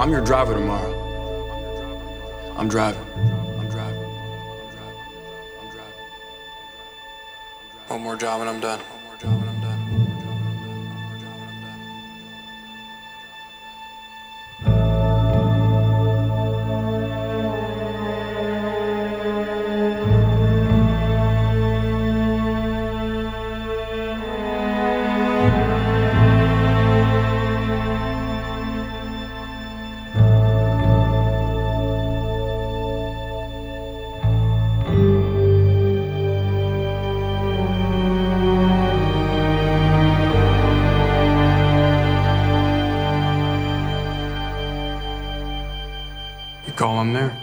I'm your driver tomorrow. I'm driving. One more job and I'm done. You call, I'm there.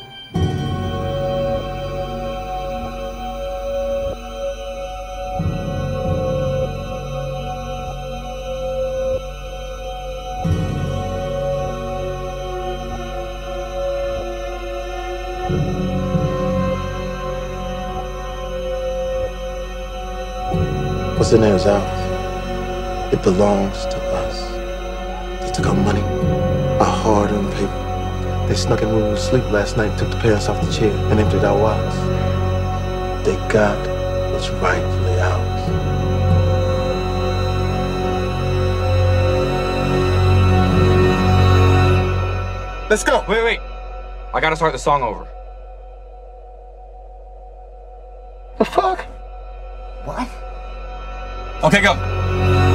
What's in there is ours. It belongs to us. They took our money, our hard-earned paper. They snuck in when we were asleep last night and took the pants off the chair and emptied our wallets. They got what's rightfully ours. Let's go. Wait. I gotta start the song over. The fuck? What? Okay, go.